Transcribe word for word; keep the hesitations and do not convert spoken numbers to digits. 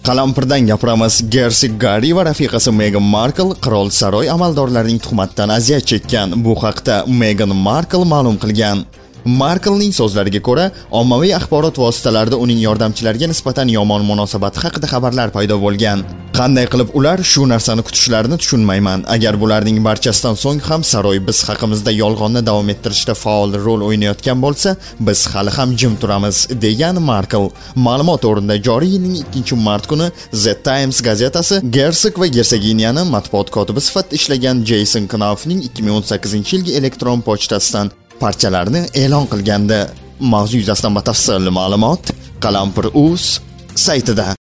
Qalampirdan gapiramiz. Gersik Garri va rafiqasi Megan Markle qirol saroy amaldorlarining tuhmatdan aziyat chekkan. Bu haqda Megan Markle ma'lum qilgan. Marklening so'zlariga ko'ra, ommaviy axborot vositalarida uning yordamchilariga nisbatan yomon munosabat haqida xabarlar paydo bo'lgan. Qanday qilib ular shu narsani kutishlarini tushunmayman. Agar bularning barchasidan so'ng ham saroy biz haqimizda yolg'onni davom ettirishda faol rol o'ynayotgan bo'lsa, biz hali ham jim turamiz, degan Markle. Ma'lumot o'rinda joriy yilning ikkinchi mart kuni The Times gazetasi Gersik va Gerseginyani matbuot kotibi sifatida ishlagan Jason Knaufning ikki ming o'n sakkizinchi yilgi elektron pochtasidan parchalarni e'lon qilgandi. Mavzu yuzasidan batafsil ma'lumot Qalampir.uz saytida.